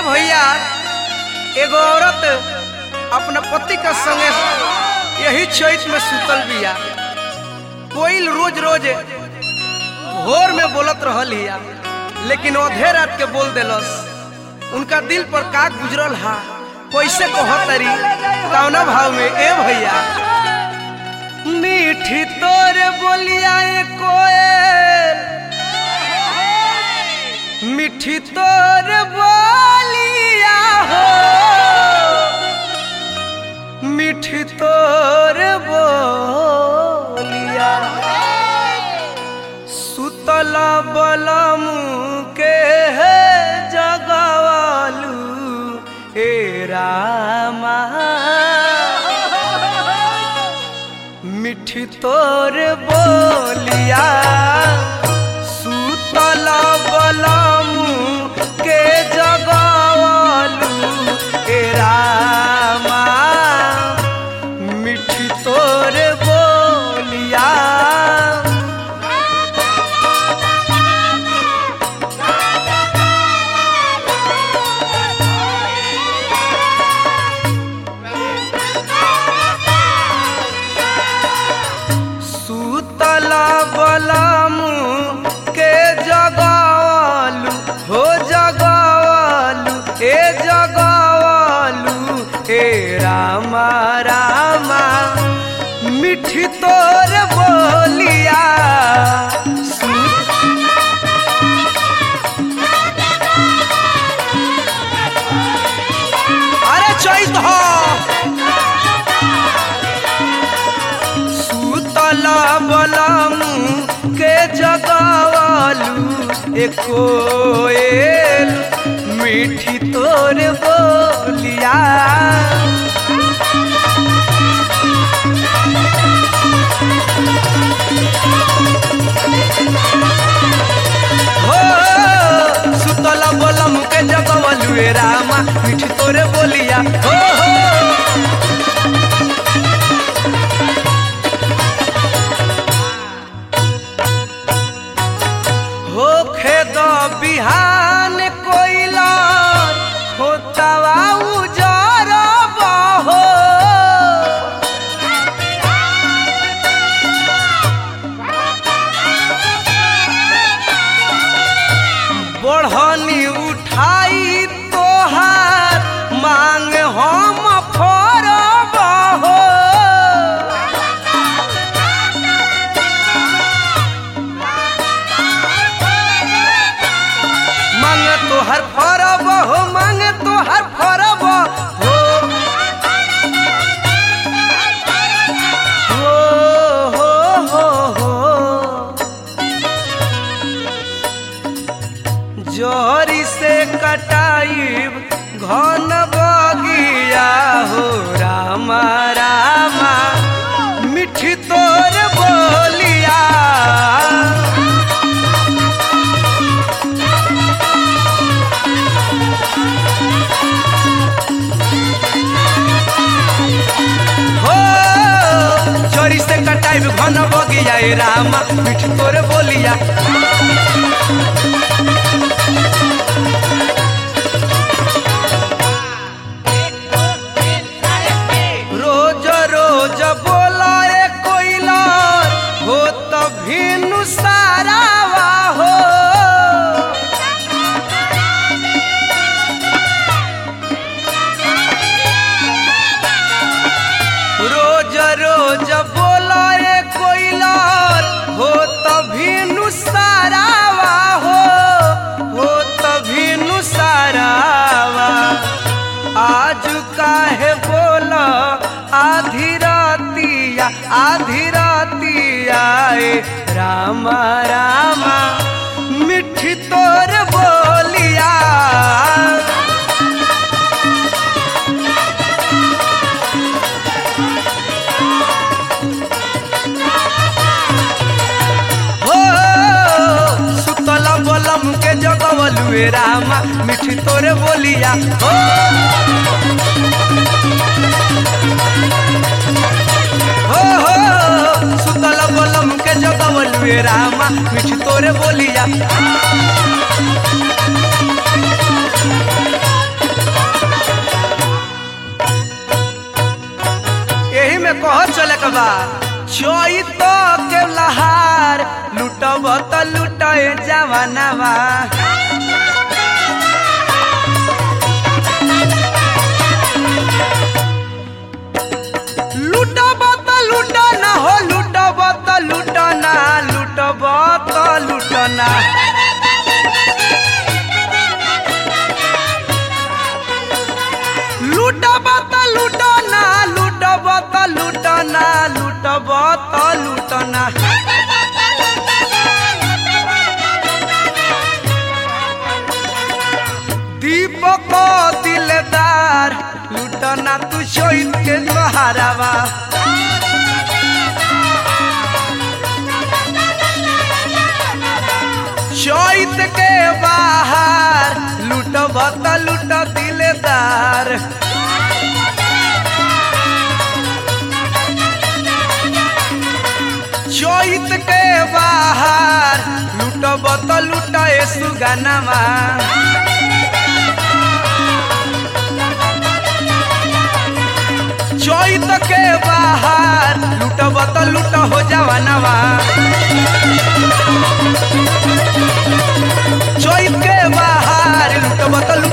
भैया एगो औरत अपना पति का संगे यही चैत में सुतल बिया। कोयल रोज रोज भोर में बोलत रहल हिया, लेकिन आधे रात के बोल देलस। उनका दिल पर का गुजरल हा, कैसे कहतरी कौना भाव में। ए भैया मीठी तोरे बोलिया कोयल, मीठी तोरे बोलिया हो, मीठी तोरे बोलिया। सुतला बलम के है जगवालू ए रामा, मीठी तोरे बोलिया। सुतला बलम के जगवालू ए रामा, मीठी तोरे बोलिया। सुतला बलम के जगवालू हो, जगवालू ए जगवालू ए रामा रामा, मीठी तोर बोलिया। अरे चैत हो। सुतला बलम के जगवालू ए कोयल, मीठी तोर बोलिया। हो सुतला बलम के जगवालू ए रामा, मीठी तोर बोलिया। हो खेद बिहान कोइला खोतवा उजरब हो, बढ़नी उठाई तोहार मांग हम फरब हो। मांग तोहर फरब हो, मांग तोहर फरब हो, हो। जोरी से कटाइब घन बगिया हो रामा रामा, मीठी तोर बोलिया। जोरी से कटाइब घन बगिया ए रामा, मीठी तोरे बोलिया। रोज रोज बोला ए कोइला हो, तभी नुसारावा हो। रोज रोज बोला ए कोइला हो, तभी नुसारावा हो तभी नुसारावा। आज काहे बोला आधी रातिया, आधी रातिया ए रामा रामा, मीठी तोर बोलिया। सुतला बलम के जगवालू ए रामा, मीठी तोरे बोलिया। हो सुतला बलम के जगवालू ए रामा, मीठी तोरे बोलिया। चैत के लहार लुटब त लुटे जवानवा लुटब त लुटना हो लुटब त लुटना लुटब त लुटना लुटब त लुटना लुटब त लुटना लुटब त लुटना दीपक दिलदार लुटना तू चैत के बहारवा चैत के बाहर लुटब त लुट दिलदार चैत के बाहर लुटब त लुट सुगनमा चैत के बाहर लुटब त लुट हो जवानवा चैत के बाहर लुटब त लुट